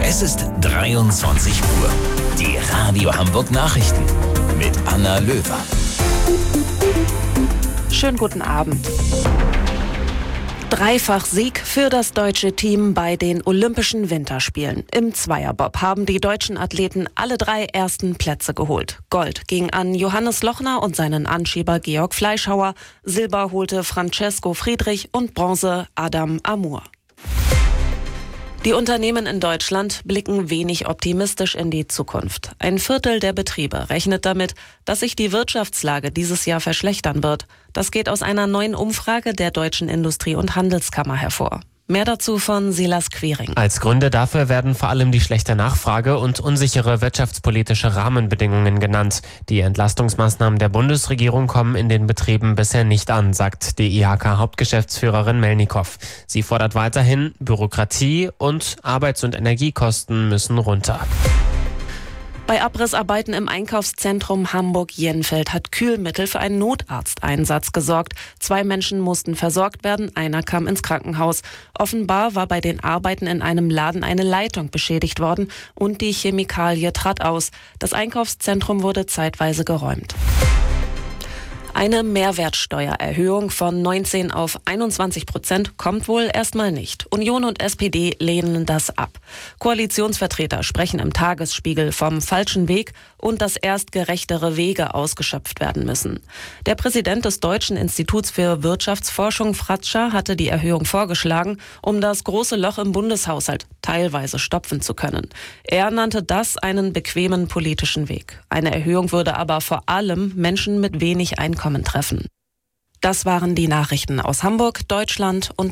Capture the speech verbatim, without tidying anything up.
Es ist dreiundzwanzig Uhr. Die Radio Hamburg Nachrichten mit Anna Löwer. Schönen guten Abend. Dreifach-Sieg für das deutsche Team bei den Olympischen Winterspielen. Im Zweierbob haben die deutschen Athleten alle drei ersten Plätze geholt. Gold ging an Johannes Lochner und seinen Anschieber Georg Fleischhauer. Silber holte Francesco Friedrich und Bronze Adam Amour. Die Unternehmen in Deutschland blicken wenig optimistisch in die Zukunft. Ein Viertel der Betriebe rechnet damit, dass sich die Wirtschaftslage dieses Jahr verschlechtern wird. Das geht aus einer neuen Umfrage der Deutschen Industrie- und Handelskammer hervor. Mehr dazu von Silas Quiring. Als Gründe dafür werden vor allem die schlechte Nachfrage und unsichere wirtschaftspolitische Rahmenbedingungen genannt. Die Entlastungsmaßnahmen der Bundesregierung kommen in den Betrieben bisher nicht an, sagt die I H K-Hauptgeschäftsführerin Melnikow. Sie fordert weiterhin, Bürokratie und Arbeits- und Energiekosten müssen runter. Bei Abrissarbeiten im Einkaufszentrum Hamburg-Jenfeld hat Kühlmittel für einen Notarzteinsatz gesorgt. Zwei Menschen mussten versorgt werden, einer kam ins Krankenhaus. Offenbar war bei den Arbeiten in einem Laden eine Leitung beschädigt worden und die Chemikalie trat aus. Das Einkaufszentrum wurde zeitweise geräumt. Eine Mehrwertsteuererhöhung von neunzehn auf einundzwanzig Prozent kommt wohl erstmal nicht. Union und S P D lehnen das ab. Koalitionsvertreter sprechen im Tagesspiegel vom falschen Weg und dass erst gerechtere Wege ausgeschöpft werden müssen. Der Präsident des Deutschen Instituts für Wirtschaftsforschung, Fratscher, hatte die Erhöhung vorgeschlagen, um das große Loch im Bundeshaushalt teilweise stopfen zu können. Er nannte das einen bequemen politischen Weg. Eine Erhöhung würde aber vor allem Menschen mit wenig Einkommen treffen. Das waren die Nachrichten aus Hamburg, Deutschland und